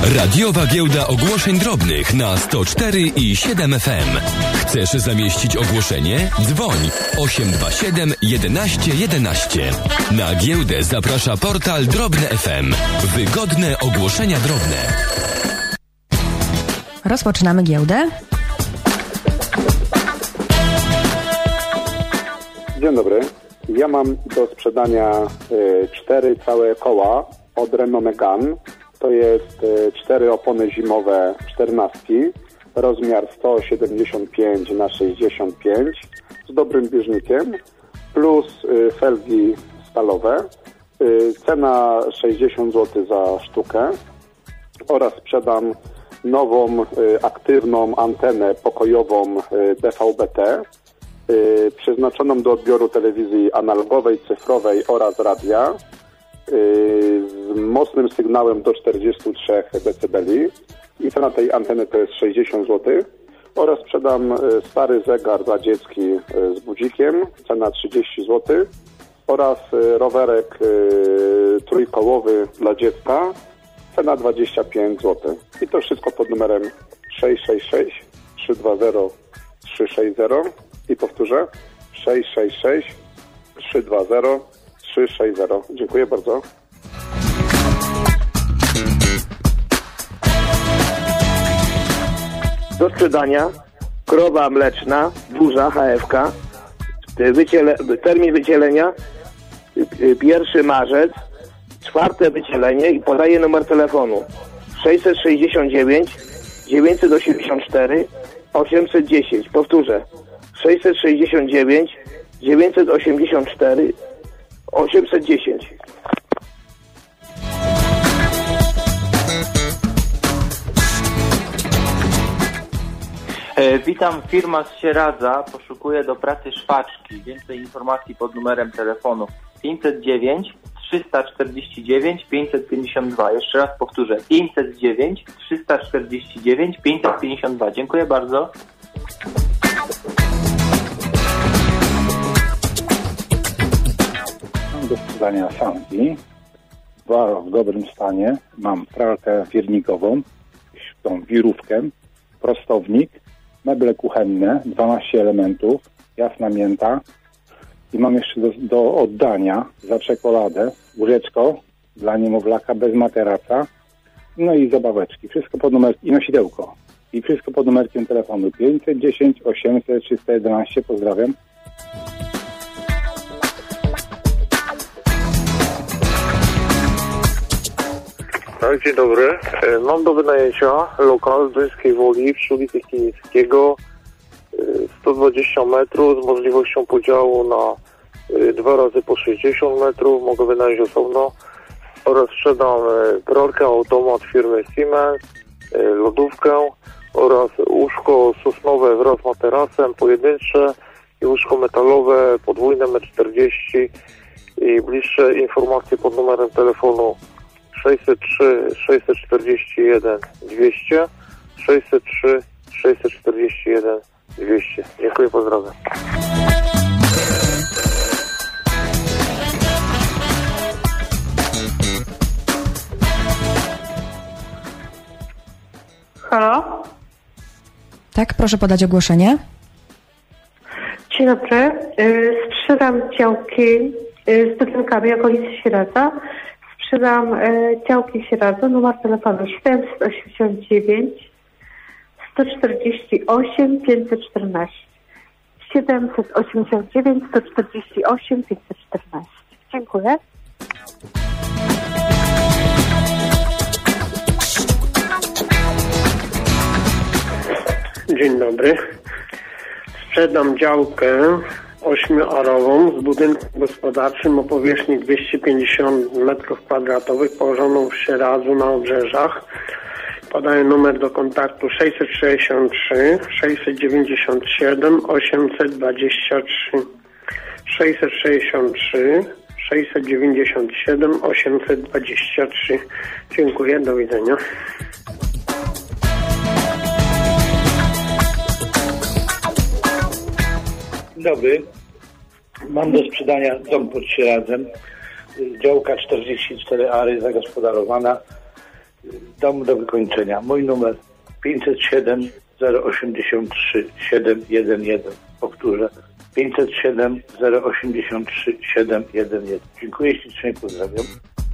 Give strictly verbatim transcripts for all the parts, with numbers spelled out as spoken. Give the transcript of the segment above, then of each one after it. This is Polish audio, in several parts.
Radiowa Giełda Ogłoszeń Drobnych na sto cztery i siedem F M. Chcesz zamieścić ogłoszenie? Dzwoń osiem dwa siedem jedenaście jedenaście. Na giełdę zaprasza portal Drobne F M. Wygodne ogłoszenia drobne. Rozpoczynamy giełdę. Dzień dobry. Ja mam do sprzedania y, cztery całe koła od Renault Megane. To jest y, cztery opony zimowe czternastki, rozmiar sto siedemdziesiąt pięć na sześćdziesiąt pięć z dobrym bieżnikiem, plus y, felgi stalowe. Y, cena sześćdziesiąt złotych za sztukę oraz sprzedam nową y, aktywną antenę pokojową y, D V B T y, przeznaczoną do odbioru telewizji analogowej, cyfrowej oraz radia y, z mocnym sygnałem do czterdzieści trzy decybeli i cena tej anteny to jest sześćdziesiąt złotych oraz sprzedam y, stary zegar dla dziecki y, z budzikiem, cena trzydzieści złotych oraz y, rowerek y, trójkołowy dla dziecka, cena dwadzieścia pięć złotych. I to wszystko pod numerem sześć sześć sześć trzy dwa zero trzy sześć zero i powtórzę sześć sześć sześć trzy dwa zero trzy sześć zero. Dziękuję bardzo. Do sprzedania krowa mleczna, duża H F K, wyciele, termin wycielenia pierwszy marzec, czwarte wycielenie i podaję numer telefonu sześćset sześćdziesiąt dziewięć dziewięćset osiemdziesiąt cztery osiemset dziesięć. Powtórzę sześćset sześćdziesiąt dziewięć dziewięćset osiemdziesiąt cztery osiemset dziesięć. E, witam, firma z Sieradza poszukuje do pracy szwaczki. Więcej informacji pod numerem telefonu pięćset dziewięć trzysta czterdzieści dziewięć pięćset pięćdziesiąt dwa. Jeszcze raz powtórzę pięćset dziewięć trzysta czterdzieści dziewięć pięćset pięćdziesiąt dwa. Dziękuję bardzo. Mam do sprzedania sanki, dwa w dobrym stanie. Mam pralkę piernikową, tą wirówkę, prostownik, meble kuchenne, dwanaście elementów, jasna mięta i mam jeszcze do, do oddania za czekoladę łóżeczko dla niemowlaka bez materaca, no i zabaweczki. Wszystko pod numer i nosidełko. I wszystko pod numerkiem telefonu pięćset dziesięć osiemset trzysta jedenaście. Pozdrawiam. Tak, dzień dobry. Mam do wynajęcia lokal w Duńskiej Woli przy ulicy Chińskiego, sto dwadzieścia metrów z możliwością podziału na dwa razy po sześćdziesiąt metrów. Mogę wynająć osobno oraz sprzedam pralkę automat firmy Siemens, lodówkę oraz łóżko sosnowe wraz z materacem pojedyncze i łóżko metalowe podwójne metr czterdzieści i bliższe informacje pod numerem telefonu sześćset trzy sześćset czterdzieści jeden dwieście sześćset trzy sześćset czterdzieści jeden dwieście. Dziękuję, pozdrawiam. Halo? Tak, proszę podać ogłoszenie. Dzień dobry. Sprzedam działki z budynkami okolicy Sieradza. Sprzedam działki Sieradza, numer telefonu siedemset osiemdziesiąt dziewięć sto czterdzieści osiem pięćset czternaście. siedemset osiemdziesiąt dziewięć sto czterdzieści osiem pięćset czternaście. Dziękuję. Dzień dobry. Sprzedam działkę ośmioarową z budynkiem gospodarczym o powierzchni dwieście pięćdziesiąt metrów kwadratowych położoną w Sieradzu na Obrzeżach. Podaję numer do kontaktu sześćset sześćdziesiąt trzy sześćset dziewięćdziesiąt siedem osiemset dwadzieścia trzy. sześćset sześćdziesiąt trzy sześćset dziewięćdziesiąt siedem osiemset dwadzieścia trzy. Dziękuję, do widzenia. Dzień dobry. Mam do sprzedania dom pod Sieradzem. Działka czterdzieści cztery ary zagospodarowana. dam do wykończenia. Mój numer pięćset siedem zero osiemdziesiąt trzy siedem jeden jeden. Powtórzę. pięćset siedem zero osiemdziesiąt trzy siedem jeden jeden. Dziękuję ślicznie, pozdrawiam.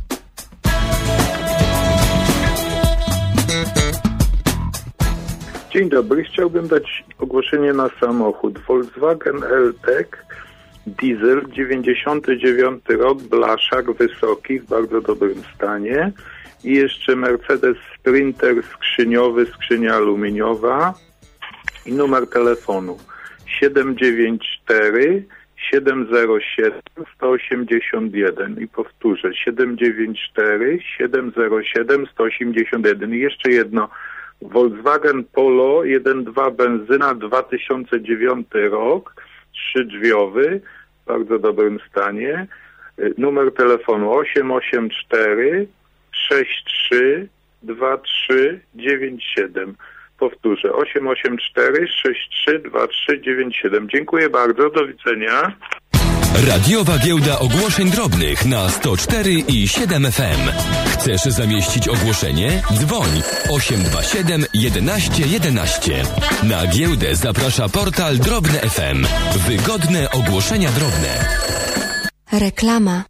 Dzień dobry, chciałbym dać ogłoszenie na samochód Volkswagen L-Tec, diesel, dziewięćdziesiąty dziewiąty rok, blaszak wysoki, w bardzo dobrym stanie i jeszcze Mercedes Sprinter skrzyniowy, skrzynia aluminiowa i numer telefonu siedem dziewięć cztery siedem zero siedem sto osiemdziesiąt jeden i powtórzę siedem dziewięć cztery siedem zero siedem sto osiemdziesiąt jeden i jeszcze jedno Volkswagen Polo jeden dwa benzyna dwa tysiące dziewiąty rok, trzydrzwiowy, w bardzo dobrym stanie. Numer telefonu osiem osiem cztery sześć trzy dwa trzy dziewięć siedem. Powtórzę osiem osiem cztery sześć trzy dwa trzy dziewięć siedem. Dziękuję bardzo, do widzenia. Radiowa Giełda Ogłoszeń Drobnych na sto cztery i siedem F M. Chcesz zamieścić ogłoszenie? Dzwoń osiem dwa siedem jedenaście jedenaście. Na giełdę zaprasza portal Drobne F M. Wygodne ogłoszenia drobne. Reklama.